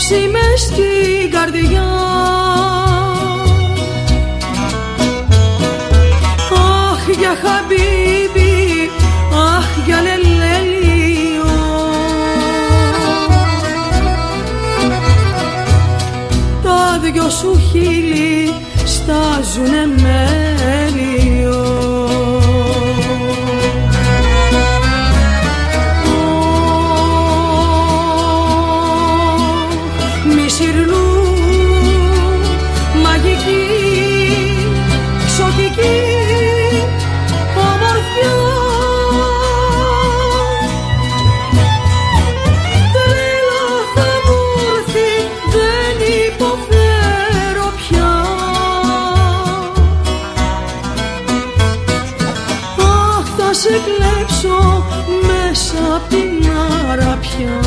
μες στην καρδιά. Αχ για χαμπίμπι, αχ για λελέλιο. Τα δυο σου χείλη στάζουνε μέλιο. Σε κλέψω μέσα απ' την αραπιά.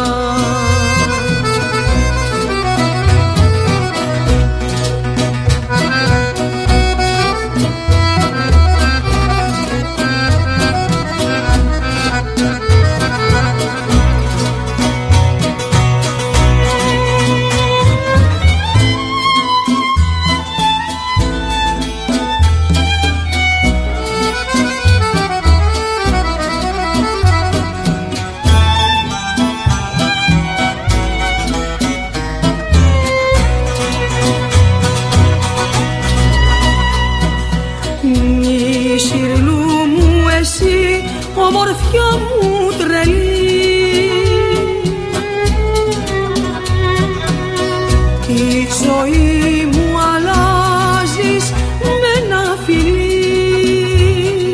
Ομορφιά μου τρελή, τη ζωή μου αλλάζεις με ένα φιλί.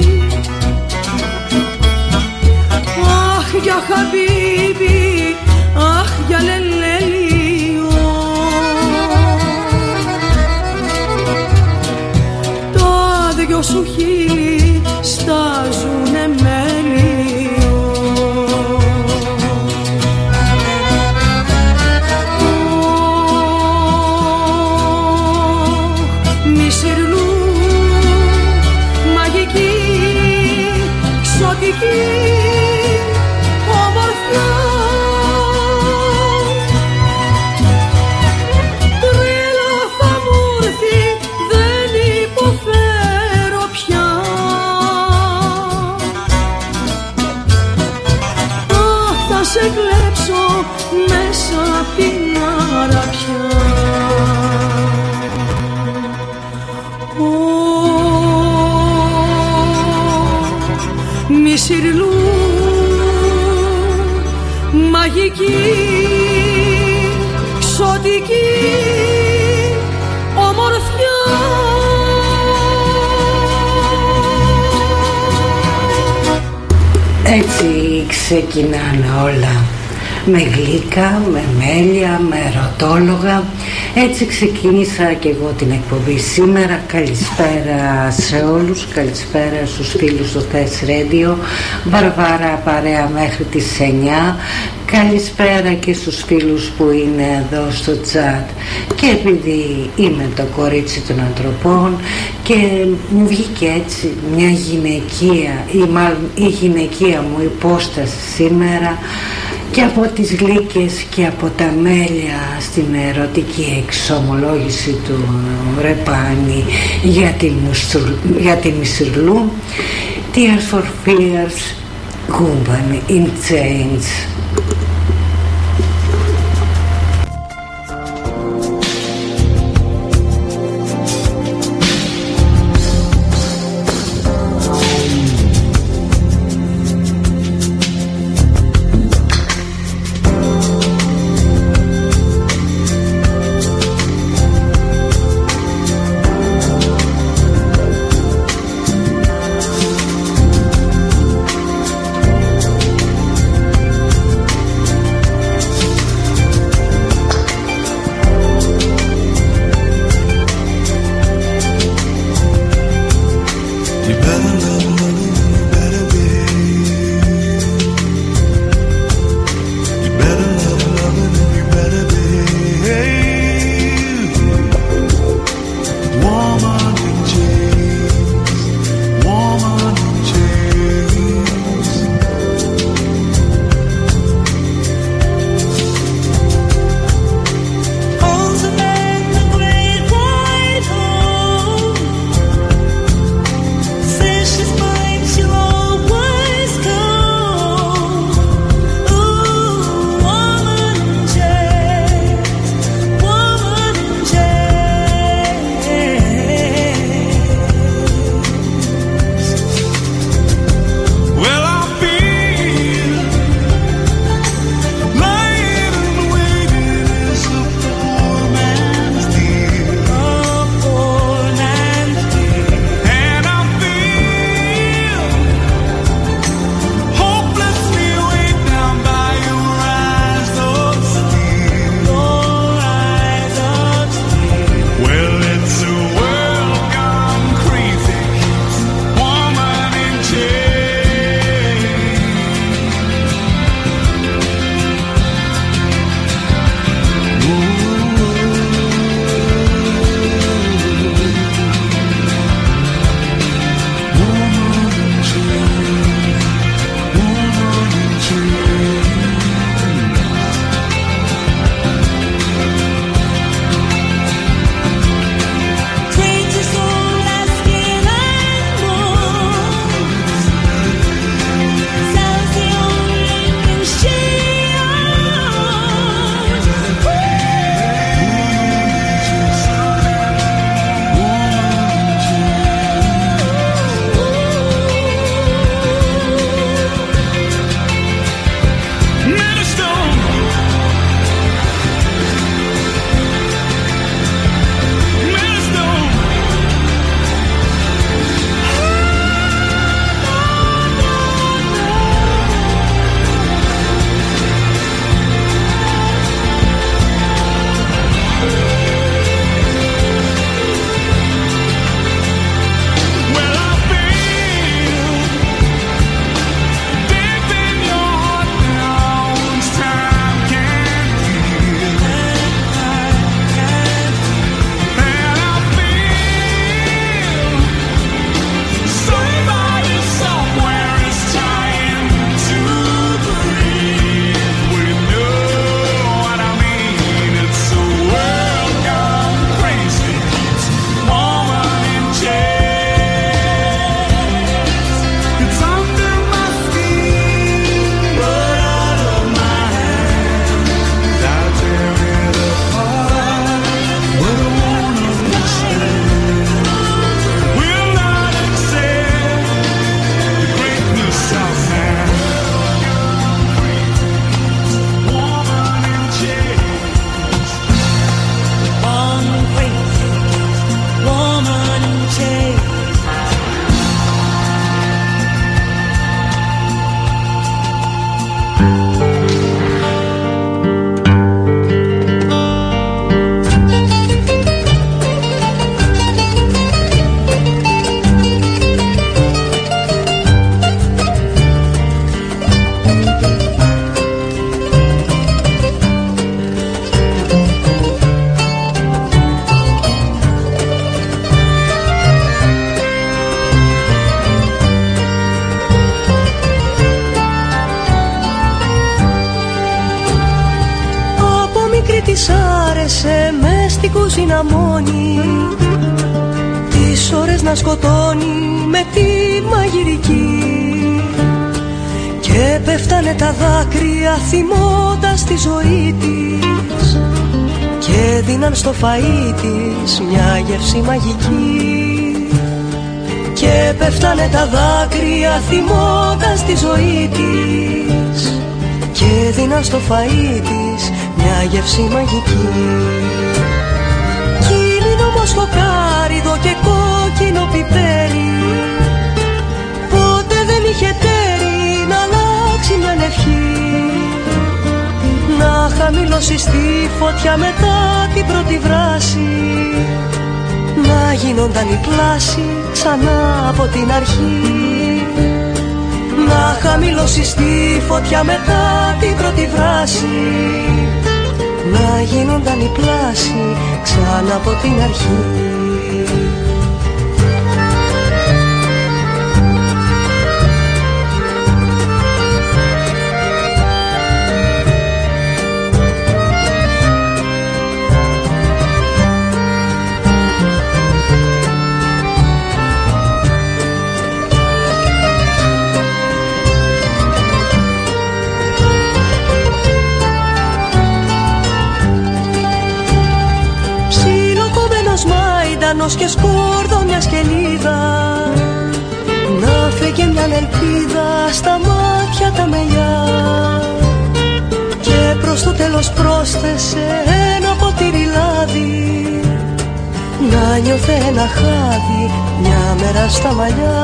Αχ για χαμπίμπι, αχ για λελέλιο. Τα δυο σου χείλη στάζουνε με σε κλέψω μέσα απ' την αραπιά. Μισηρλού μαγική, ξωτική ομορφιά. Έτσι ξεκινάνε όλα, με γλύκα, με μέλια, με ερωτόλογα. Έτσι ξεκίνησα και εγώ την εκπομπή σήμερα. Καλησπέρα σε όλους, καλησπέρα στους φίλους του Test Radio. Βαρβάρα παρέα μέχρι τις 9. Καλησπέρα και στους φίλους που είναι εδώ στο chat. Και επειδή είμαι το κορίτσι των ανθρωπών και μου βγήκε έτσι μια γυναικεία ή μάλλον η γυναικεία μου υπόσταση σήμερα, και από τις γλύκες και από τα μέλια στην ερωτική εξομολόγηση του Ρεπάνη για την Μισηρλού, Tears for Fears, Company in Chains. της άρεσε μες στην κουζίνα μόνη, τις ώρες να σκοτώνει με τη μαγειρική. Και πέφτανε τα δάκρυα θυμώντας τη ζωή της και δίναν στο φαΐ της μια γεύση μαγική. Και πέφτανε τα δάκρυα θυμώντας τη ζωή της και δίναν στο φαΐ της μια γεύση μαγική. Κύλινο μοσχοκάριδο και κόκκινο πιπέρι, ποτέ δεν είχε τέρι να αλλάξει μια ευχή. Να χαμηλώσει στη φωτιά μετά την πρώτη βράση, να γίνονταν η πλάση ξανά από την αρχή. Να χαμηλώσει στη φωτιά μετά την πρώτη βράση, να γίνονταν η πλάση ξανά από την αρχή. Και σκόρδο μια σκελίδα, να φέγγε μια ελπίδα στα μάτια τα μελιά. Και προς το τέλος πρόσθεσε ένα ποτήρι λάδι, να νιώθε ένα χάδι μια μέρα στα μαλλιά.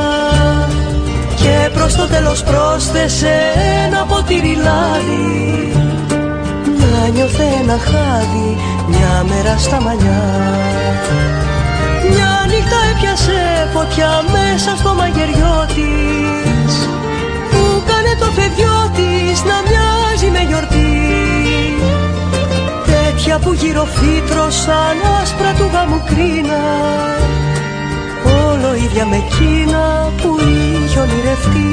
Και προς το τέλος πρόσθεσε ένα ποτήρι λάδι, να νιώθε ένα χάδι μια μέρα στα μαλλιά. Μια νύχτα έπιασε φωτιά μέσα στο μαγειριό της, που κάνε το παιδιό της να μοιάζει με γιορτή. Τέτοια που γυροφύτρωσαν άσπρα του γάμου κρίνα, όλο ίδια με εκείνα που είχε ονειρευτεί.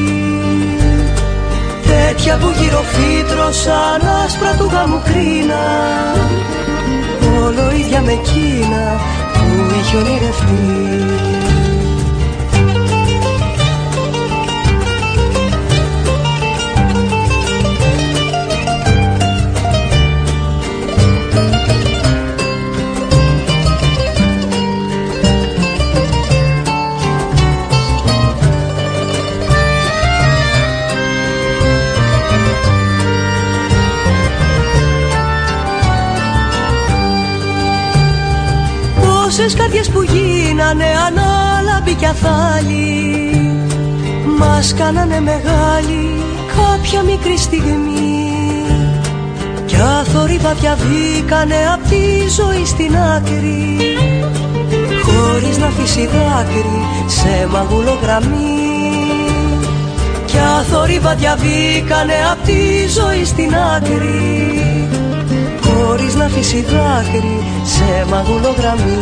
Τέτοια που γυροφύτρωσαν άσπρα του γάμου κρίνα, όλο ίδια με εκείνα που είχε ονειρευτεί. Πόσες καρδιές που γίνανε ανάλαμποι κι αθάλοι, μας κάνανε μεγάλη κάποια μικρή στιγμή. Κι αθόρυβα διαβήκανε απ' τη ζωή στην άκρη, χωρίς να αφήσει δάκρυ σε μαγούλο γραμμή. Κι αθόρυβα διαβήκανε απ' τη ζωή στην άκρη, χωρίς να αφήσει δάκρυ σε μαγούλο γραμμή.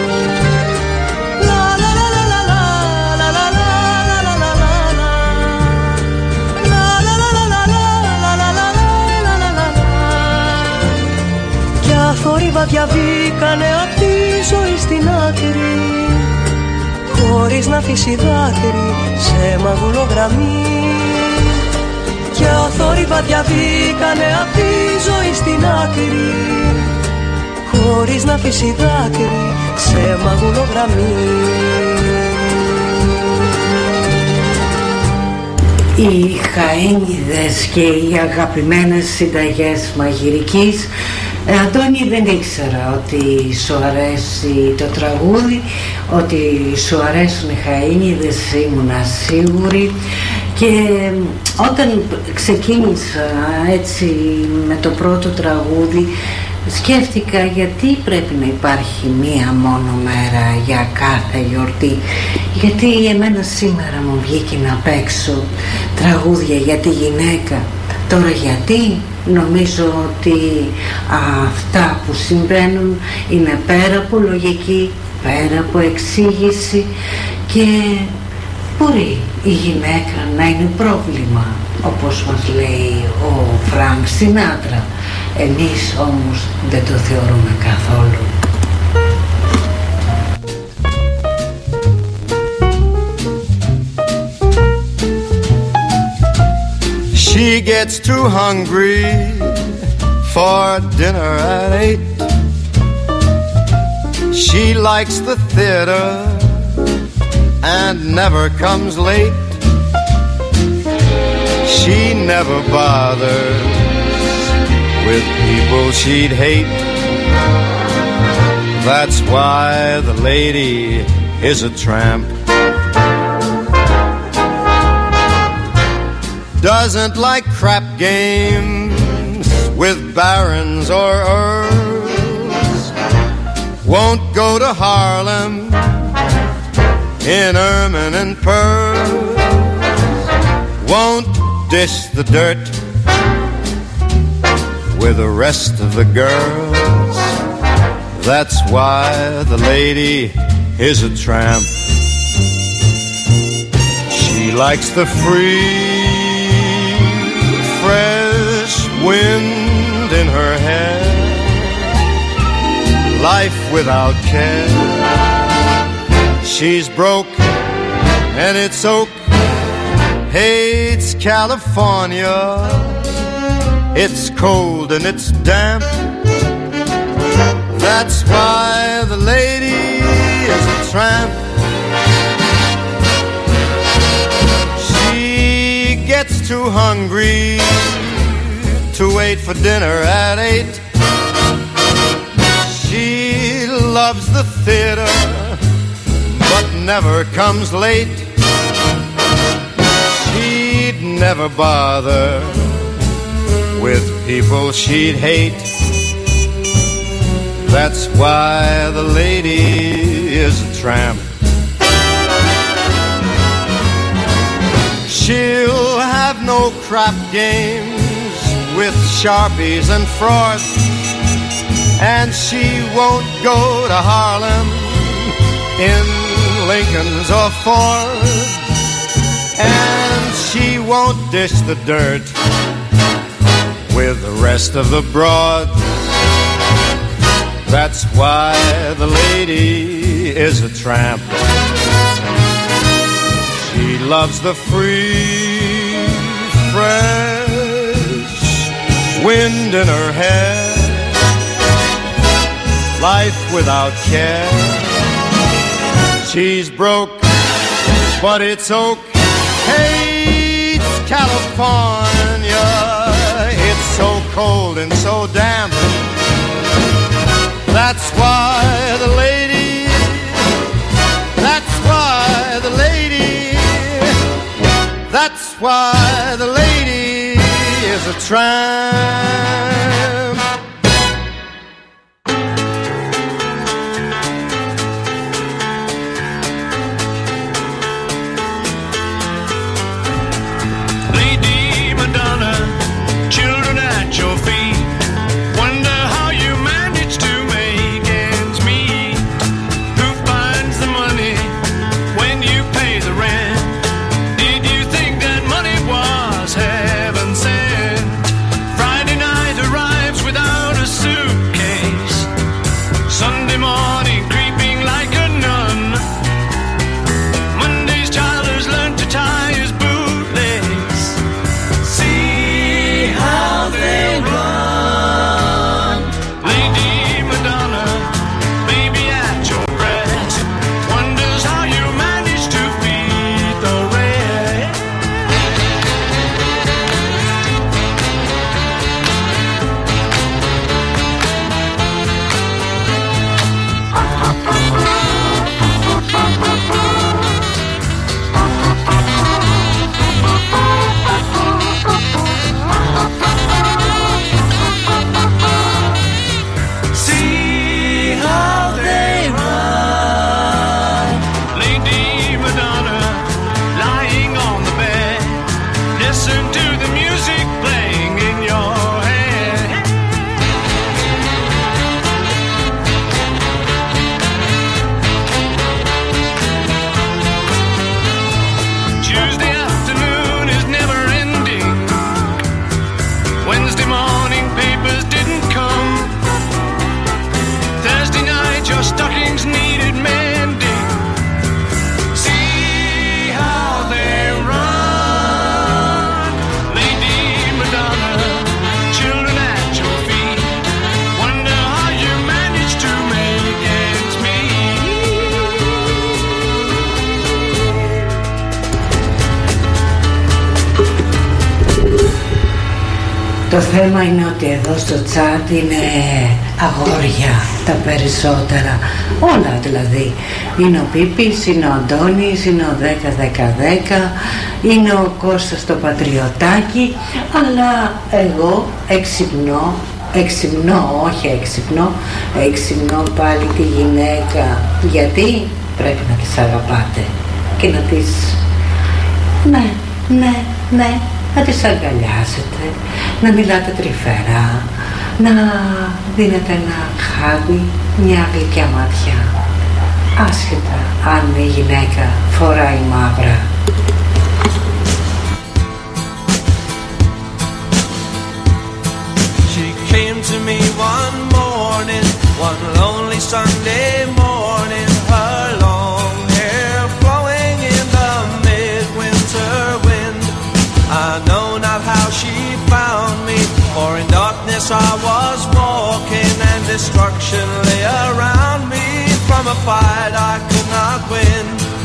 Κι αθόρυβα διαβήκανε απ' τη ζωή στην άκρη, χωρίς να αφήσει δάκρυ σε μαγούλο γραμμή. Κι αθόρυβα διαβήκανε απ' τη ζωή στην άκρη, χωρίς να αφήσει δάκρυ σε μαγούλο γραμμή. Οι Χαένιδες και οι αγαπημένες συνταγές μαγειρικής. Αντώνη, δεν ήξερα ότι σου αρέσει το τραγούδι, ότι σου αρέσουν οι Χαένιδες, ήμουνα σίγουρη. Και όταν ξεκίνησα έτσι με το πρώτο τραγούδι, σκέφτηκα γιατί πρέπει να υπάρχει μία μόνο μέρα για κάθε γιορτή. Γιατί εμένα σήμερα μου βγήκε να παίξω τραγούδια για τη γυναίκα. Τώρα γιατί? Νομίζω ότι αυτά που συμβαίνουν είναι πέρα από λογική, πέρα από εξήγηση και μπορεί η γυναίκα να είναι πρόβλημα, όπως μας λέει ο Φρανκ Σινάτρα. Εμείς όμως δεν το θεωρούμε καθόλου. She gets too hungry for dinner at 8. She likes the theater and never comes late. She never bothers with people she'd hate. That's why the lady is a tramp. Doesn't like crap games with barons or earls. Won't go to Harlem in ermine and pearls. Won't dish the dirt with the rest of the girls. That's why the lady is a tramp. She likes the free, fresh wind in her hair, life without care. She's broke and it's oak, hates California. It's cold and it's damp. That's why the lady is a tramp. She gets too hungry to wait for dinner at 8. She loves the theater but never comes late. She'd never bother with people she'd hate. That's why the lady is a tramp. She'll have no crap games with Sharpies and frauds, and she won't go to Harlem in Lincolns or Fords, and she won't dish the dirt with the rest of the broads. That's why the lady is a tramp. She loves the free, fresh wind in her hair, life without care. She's broke, but it's oak, hates California. It's so cold and so damp. That's why the lady, that's why the lady, that's why the lady is a tramp. Lady Madonna, children at your feet, wonder how you manage to make ends meet. Who finds the money when you pay the rent? Did you think that money was heaven sent? Friday night arrived. Το θέμα είναι ότι εδώ στο chat είναι αγόρια τα περισσότερα, όλα δηλαδή. Είναι ο Πίπης, είναι ο Αντώνης, είναι ο 10-10-10, είναι ο Κώστας το Πατριωτάκι, αλλά εγώ εξυμνώ πάλι τη γυναίκα, γιατί πρέπει να τις αγαπάτε και να τις, ναι, να τις αγκαλιάσετε, να μιλάτε τρυφερά, να δίνετε ένα χάδι, μια γλυκιά ματιά, άσχετα αν η γυναίκα φοράει μαύρα. She came to me one morning, one lonely Sunday morning, her long hair flowing in the midwinter wind. I know not how she found me, for in darkness I was walking and destruction lay around me. From a fight I could not win.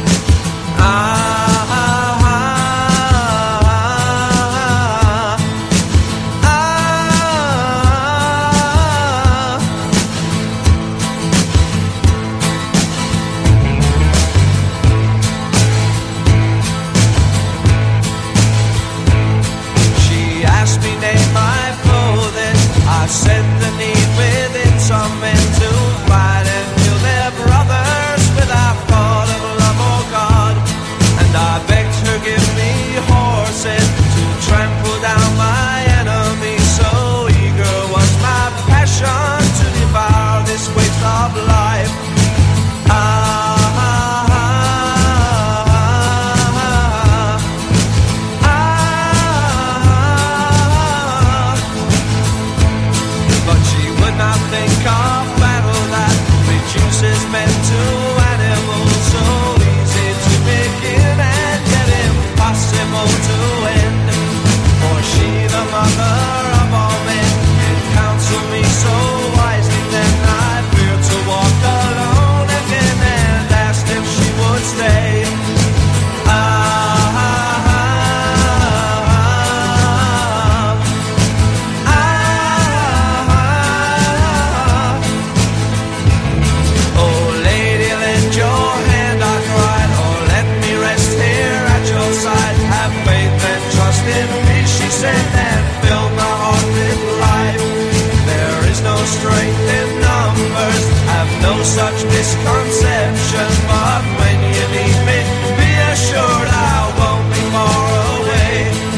I said the need within some men to fight and kill their brothers without thought of love or God. And I begged her give me horses to trample down my enemies. So eager was my passion to devour this waste of life. Men to animals, so easy to begin and yet impossible to end. For she, the mother of all men, can counsel me so wisely. Then I feared to walk alone again and asked if she would stay. And fill my heart with life. There is no strength in numbers, have no such misconception. But when you need me, be assured I won't be far away.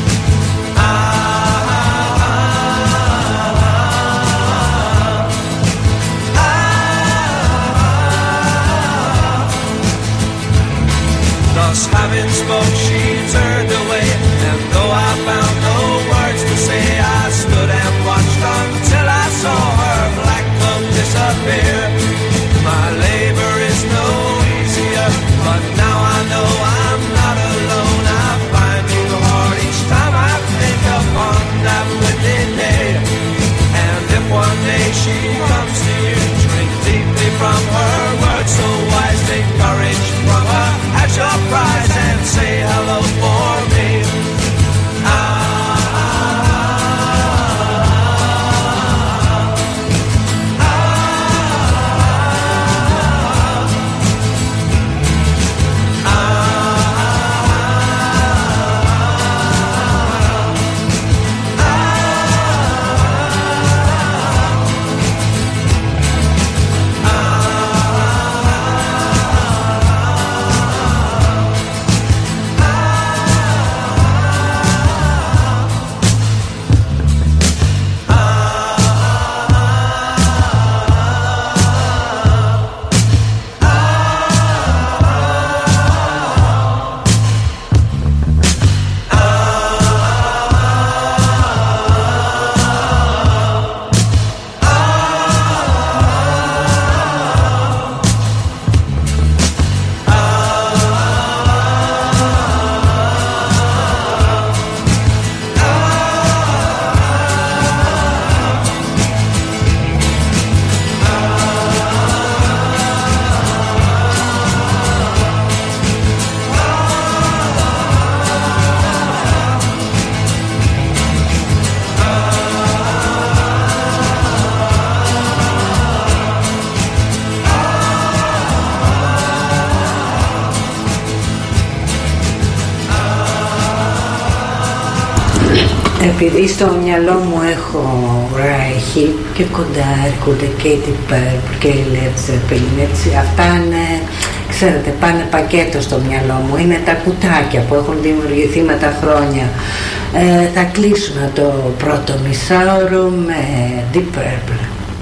Thus having spoke, she turned away, and though I found no words to say, I stood and watched until I saw her black cloak disappear. My labor Επειδή στο μυαλό μου έχω Ράιχη και κοντά έρχονται Katy Perry και Led Zeppelin, έτσι, αυτά είναι, ξέρετε, πάνε πακέτο στο μυαλό μου, είναι τα κουτάκια που έχουν δημιουργηθεί με τα χρόνια. Θα κλείσουμε το πρώτο μισάωρο με Deep Purple.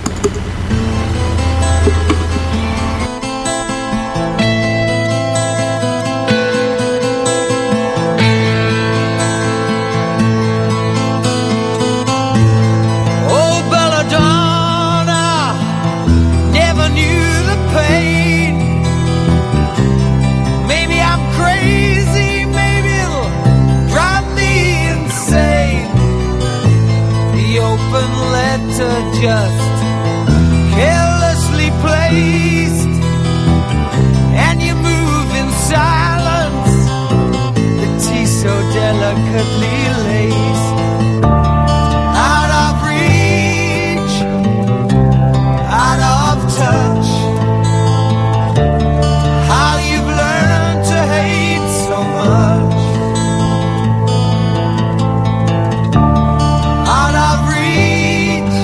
Just carelessly placed, and you move in silence, the tea so delicately laced. Out of reach, out of touch, how you've learned to hate so much. Out of reach,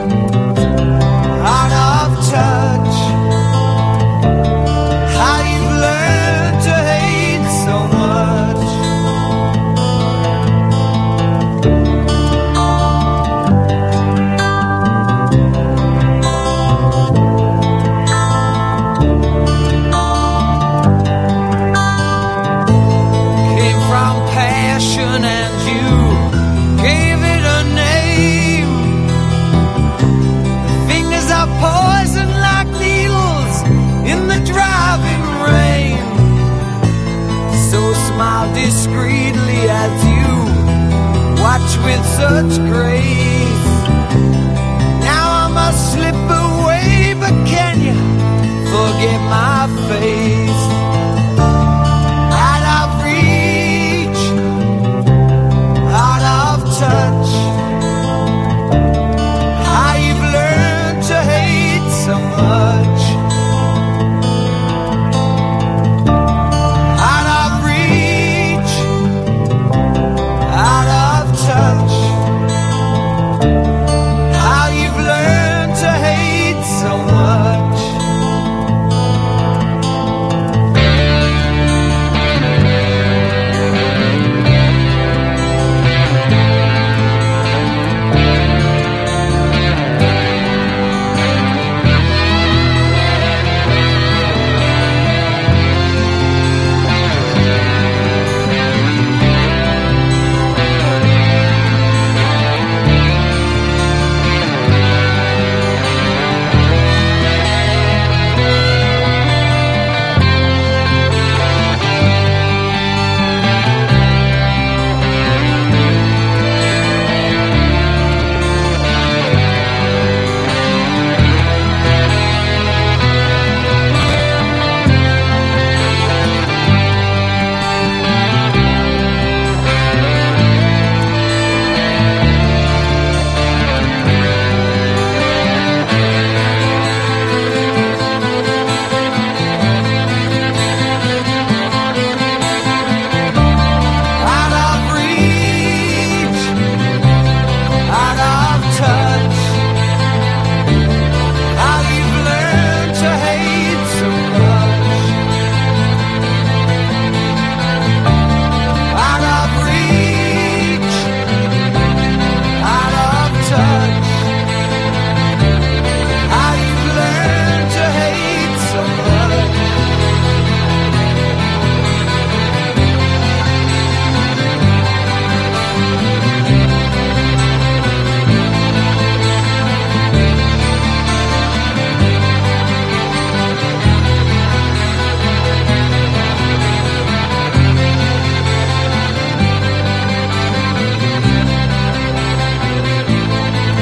out of touch, how you've learned to hate so much. Came from passion and you gave it a name. Fingers are poison like needles in the driving rain. So smile discreetly as you watch with such grace. Now I must slip away, but can you forget my face? Out of reach, out of touch, how you've learned to hate so much. Out of reach, out of touch, how you've learned to hate so much.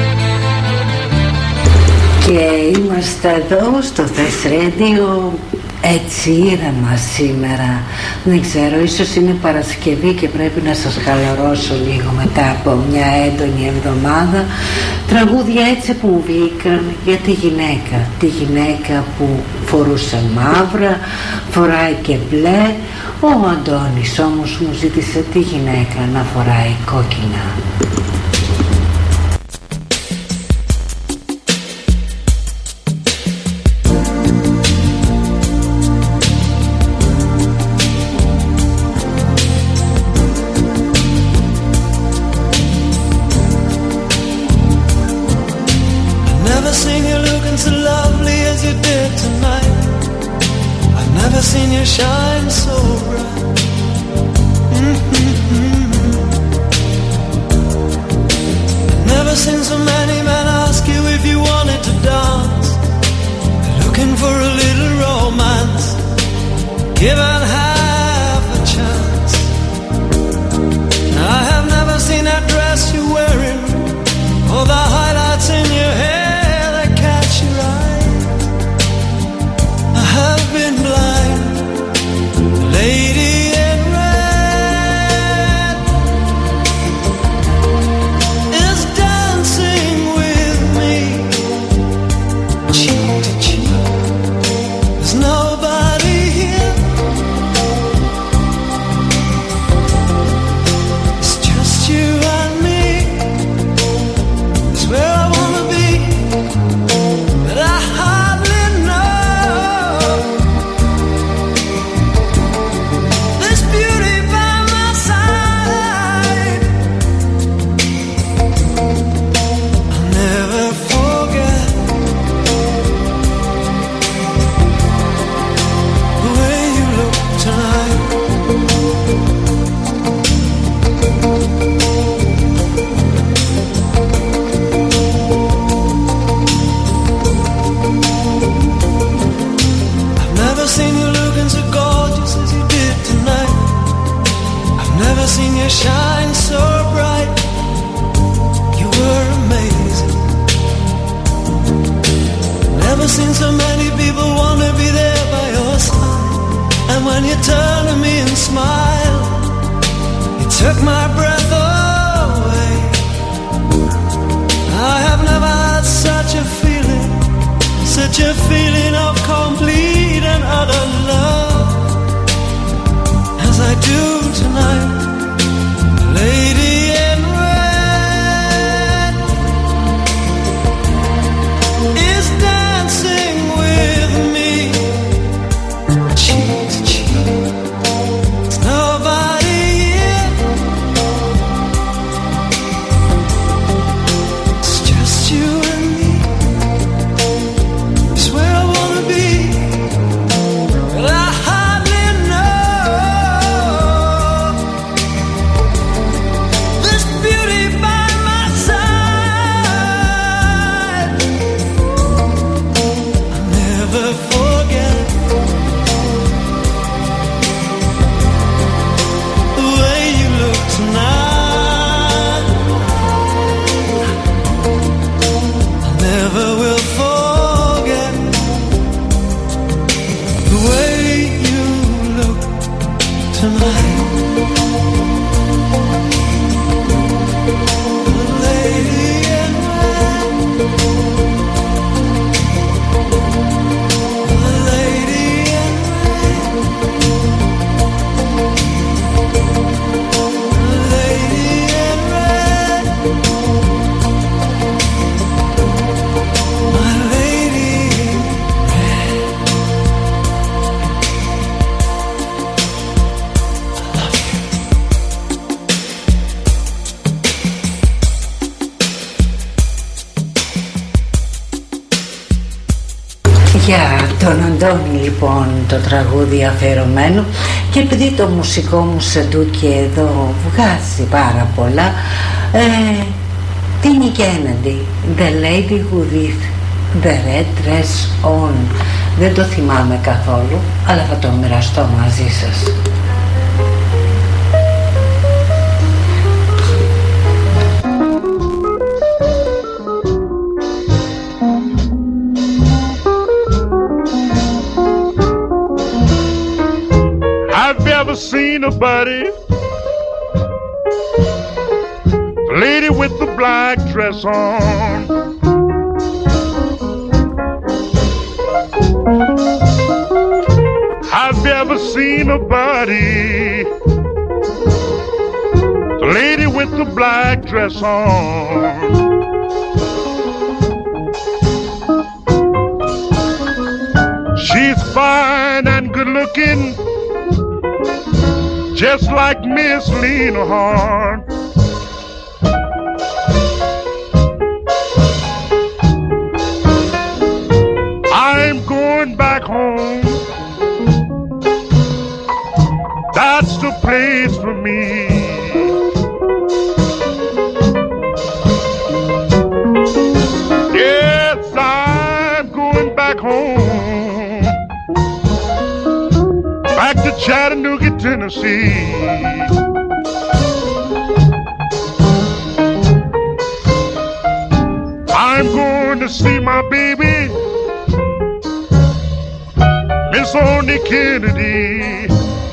Και είμαστε εδώ στο Thess Radio έτσι ήρεμα σήμερα. Δεν ξέρω, ίσως είναι Παρασκευή και πρέπει να σας χαλαρώσω λίγο μετά από μια έντονη εβδομάδα. Τραγούδια έτσι που μου βγήκαν για τη γυναίκα που φορούσε μαύρα, φοράει και μπλε. Ο Αντώνης όμως μου ζήτησε τη γυναίκα να φοράει κόκκινα. Shine so bright. Never seen so many men ask you if you wanted to dance, looking for a little romance, given half a chance. I have never seen that dress you're wearing, or the highlights in your hair that catch your eye. I have been blind. Lady in red is dancing with me, cheek to cheek. There's nobody here. It's just you and me. It's where I wanna be, but I hardly know. Seen you shine so bright. You were amazing. Never seen so many people want to be there by your side. And when you turn to me and smile, you took my breath away. I have never had such a feeling of complete and utter love as I do tonight. Lady in red is dancing with me, cheek to cheek. There's nobody here. It's just you and me. It's where I wanna be, but I hardly know. Για τον Αντώνη λοιπόν το τραγούδι αφιερωμένο, και επειδή το μουσικό μου σεντούκι εδώ βγάζει πάρα πολλά, Τίνι Κέννεντι, The Lady with the Red Dress On. Δεν το θυμάμαι καθόλου, αλλά θα το μοιραστώ μαζί σας. seen a buddy? The lady with the black dress on. Have you ever seen a buddy? The lady with the black dress on. She's fine and good looking, just like Miss Lena Horne. I'm going back home. That's the place for me. Yes, I'm going back home. Back to Chattanooga, Tennessee. I'm going to see my baby, Miss Orny Kennedy.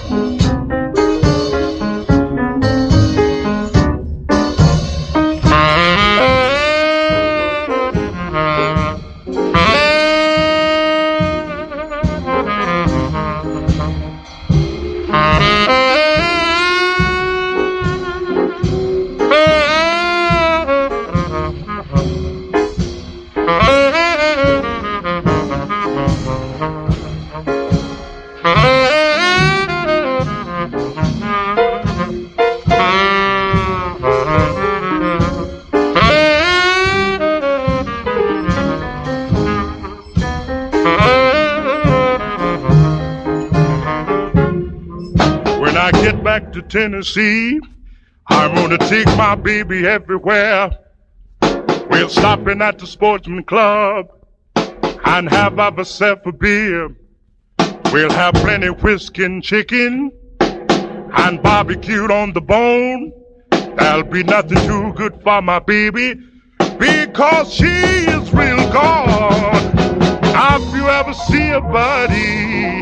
To Tennessee, I'm gonna take my baby everywhere. We'll stop in at the Sportsman Club and have ourselves a beer. We'll have plenty of whiskey and chicken and barbecued on the bone. There'll be nothing too good for my baby because she is real gone. Now if you ever see a buddy,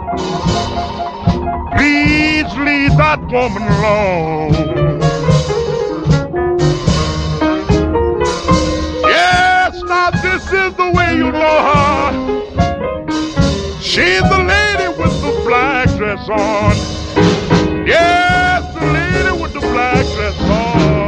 please leave that woman alone. Yes, now this is the way you know her. She's the lady with the black dress on. Yes, the lady with the black dress on.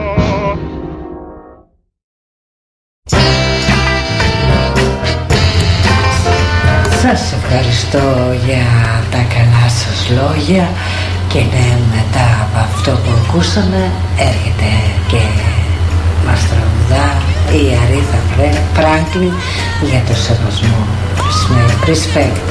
Σας ευχαριστώ για τα καλά σας λόγια και ναι, μετά από αυτό που ακούσαμε έρχεται και μας τραγουδά η Αρίθα Φράγκλιν για το σεβασμό. Respect.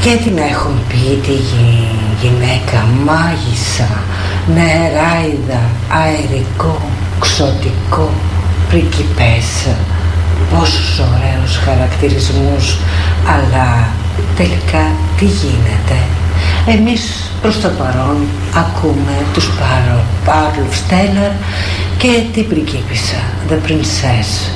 Και την έχουν πει τη γυναίκα μάγισσα, νεράιδα, αερικό, ξωτικό, πρικιπέσα. Πόσους ωραίους χαρακτηρισμούς, αλλά τελικά τι γίνεται? Εμείς προς το παρόν ακούμε τους Pavlov Stellar και την πριγκίπισσα, The Princess.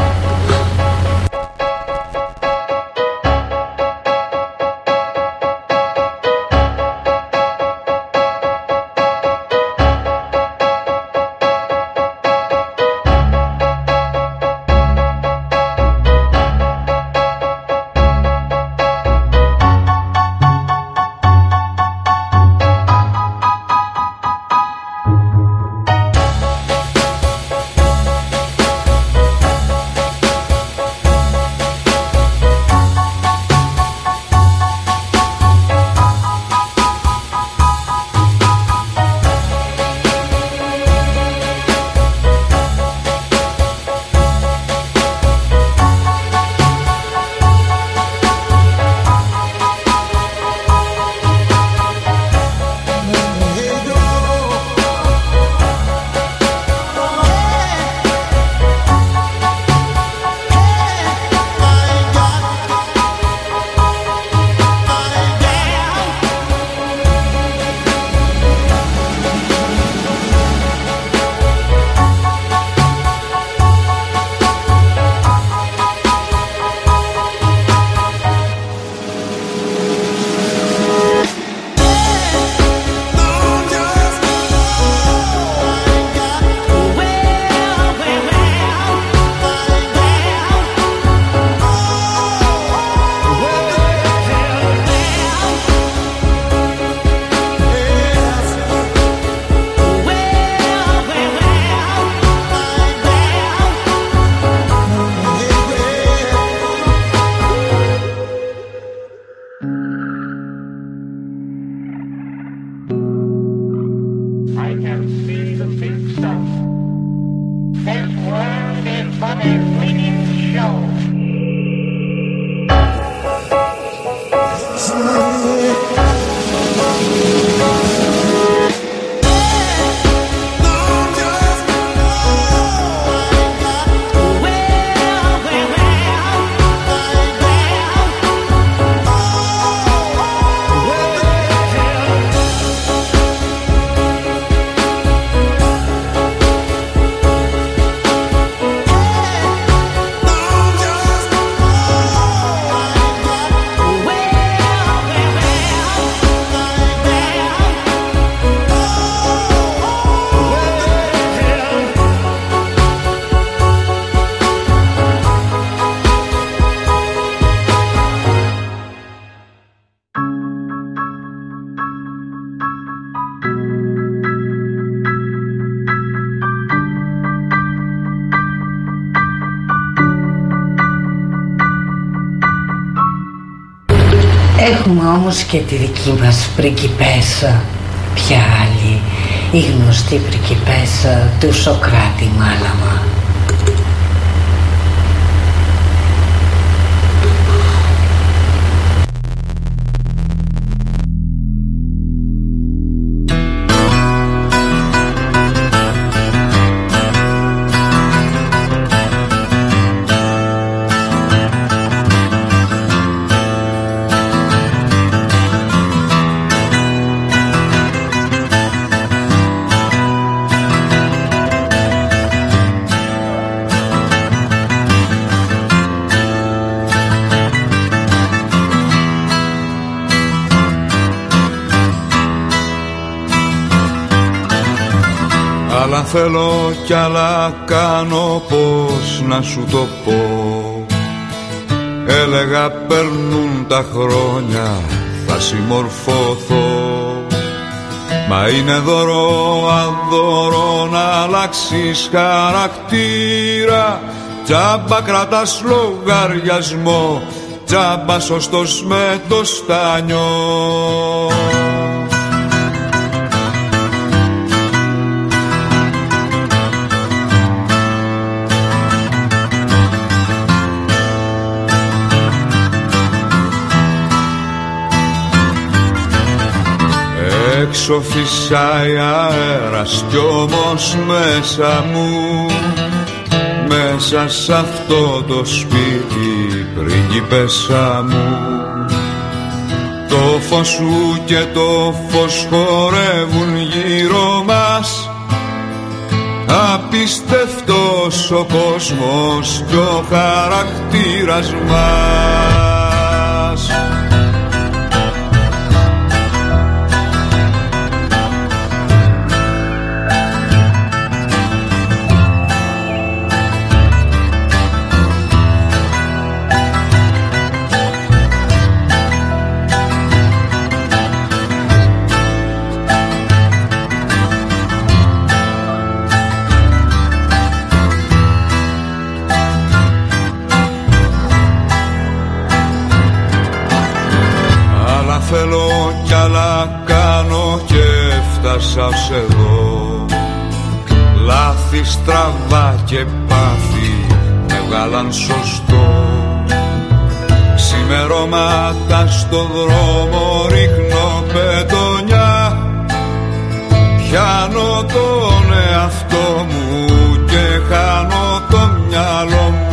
Έχουμε όμως και τη δική μας πριγκιπέσα, ποια άλλη, η γνωστή πριγκιπέσα του Σοκράτη Μάλαμα. Άλλα θέλω κι άλλα κάνω, πώς να σου το πω. Έλεγα περνούν τα χρόνια, θα συμμορφωθώ. Μα είναι δώρο αδώρο να αλλάξεις χαρακτήρα. Τζάμπα κρατάς λογαριασμό, τζάμπα σωστός με το στάνιο. Έξω φυσάει αέρας κι όμως μέσα μου, μέσα σ' αυτό το σπίτι πριγκίπεσσα μου, το φως σου και το φως χορεύουν γύρω μας. Απίστευτος ο κόσμος κι ο χαρακτήρας μας. Θέλω κι άλλα κάνω και έφτασα ως εδώ. Λάθη, στραβά και πάθη με βγάλαν σωστό. Ξημερώματα στο δρόμο ρίχνω πετονιά. Πιάνω τον εαυτό μου και χάνω το μυαλό μου.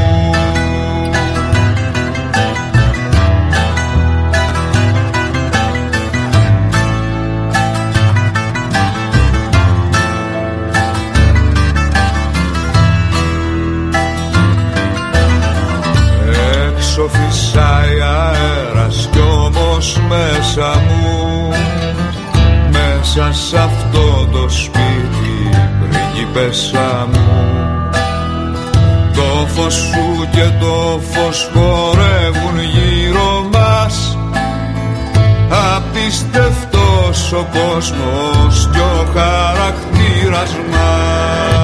Φυσάει αέρας κι όμως μέσα μου, μέσα σ' αυτό το σπίτι πριγκίπεσσα μου, το φως σου και το φως χορεύουν γύρω μας. Απίστευτος ο κόσμος κι ο χαρακτήρας μας.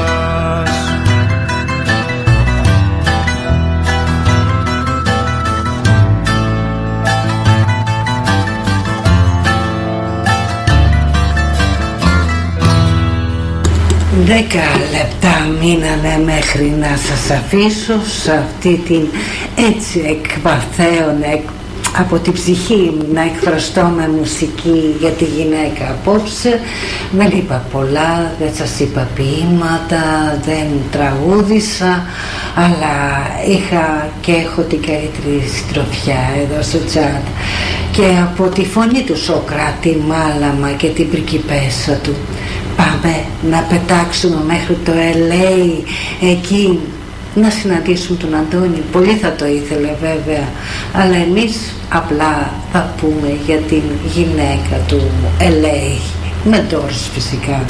Δέκα λεπτά μείνανε μέχρι να σας αφήσω σε αυτή την έτσι εκπαθέων από την ψυχή να εκφραστώ με μουσική για τη γυναίκα απόψε. Δεν είπα πολλά, δεν σας είπα ποίηματα, δεν τραγούδισα, αλλά είχα και έχω την καλύτερη συντροφιά εδώ στο τσάτ και από τη φωνή του Σοκράτη Μάλαμα και την πριγκιπέσσα του. Πάμε να πετάξουμε μέχρι το LA, εκεί να συναντήσουμε τον Αντώνη. Πολύ θα το ήθελε βέβαια, αλλά εμείς απλά θα πούμε για την γυναίκα του LA, με Doors φυσικά.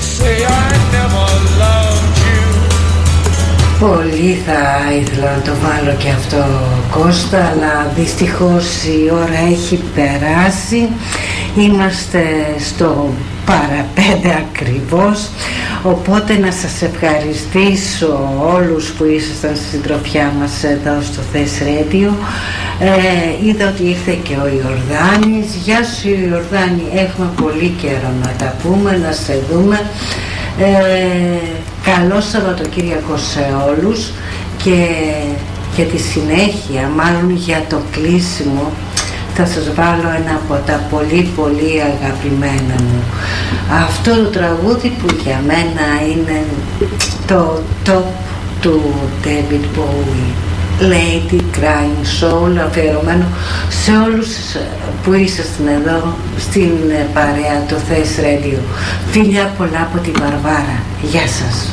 say I never loved you. Πολύ θα ήθελα να το βάλω και αυτό, Κώστα, αλλά δυστυχώς η ώρα έχει περάσει. Είμαστε στο παραπέντε ακριβώς, οπότε να σας ευχαριστήσω όλους που ήσασταν στη συντροφιά μας εδώ στο Thess Radio. Είδα ότι ήρθε και ο Ιορδάνης. Γεια σου Ιορδάνη, έχουμε πολύ καιρό να τα πούμε, να σε δούμε. Καλό Σαββατοκύριακο σε όλους και τη συνέχεια, μάλλον για το κλείσιμο, θα σας βάλω ένα από τα πολύ πολύ αγαπημένα μου. Αυτό το τραγούδι που για μένα είναι το top του David Bowie, Lady Crying Soul, αφιερωμένο σε όλους που ήσασταν εδώ στην παρέα το Thess Radio. Φιλιά πολλά από τη Βαρβάρα. Γεια σας.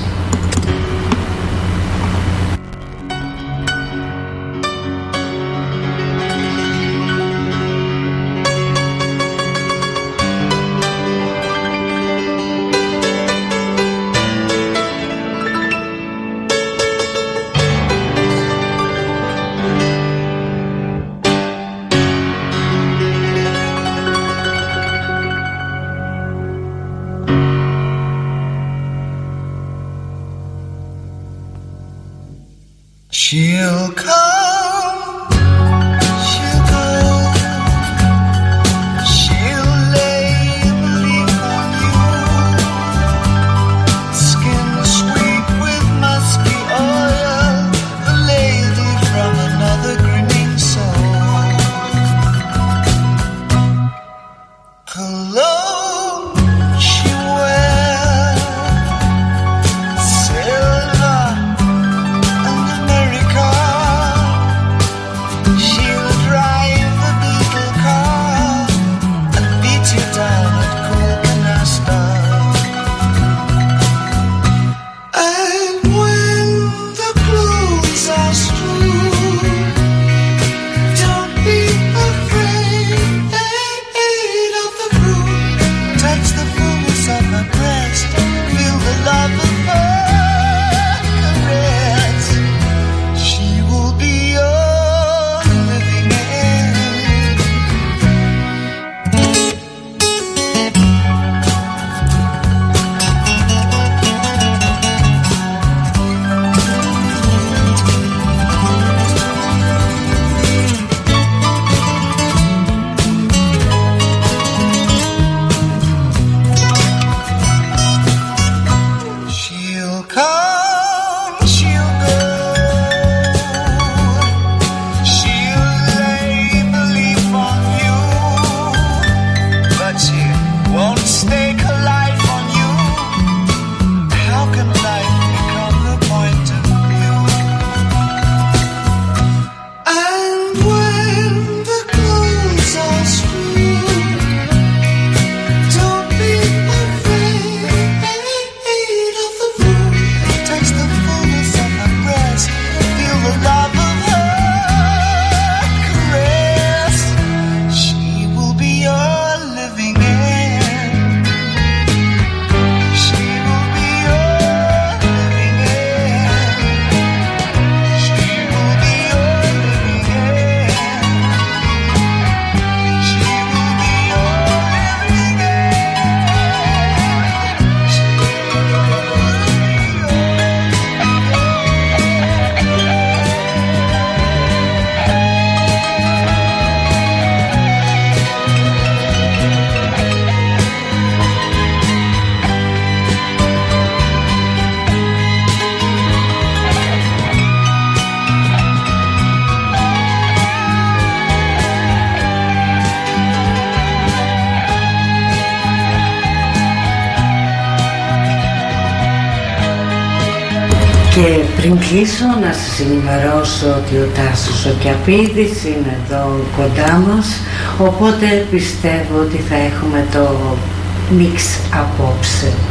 She'll come, she'll go, she'll lay and leave on you, skin sweet with musky oil, the lady from another grinning soul. Cologne she'll wear, silver and America. She'll drive a beetle car and beat you down at cool canasta. And when the clothes are strewn, don't be afraid of the groom. Touch the fullness of her breast, feel the love of her caress. She will be your living end. She'll come, she'll go, she'll lay belief on you, but she won't stake her life on you. How can life become her point of view? And when the clothes are strewn, don't be afraid of the moon. Touch the fullness of her breast, feel the love of her caress. She will be your living end. She will be your living end. She will be your living end. She will be your living end. She will be Και πριν κλείσω να σας ενημερώσω ότι ο Τάσος ο Κιαπίδης είναι εδώ κοντά μας, οπότε πιστεύω ότι θα έχουμε το μίξ απόψε.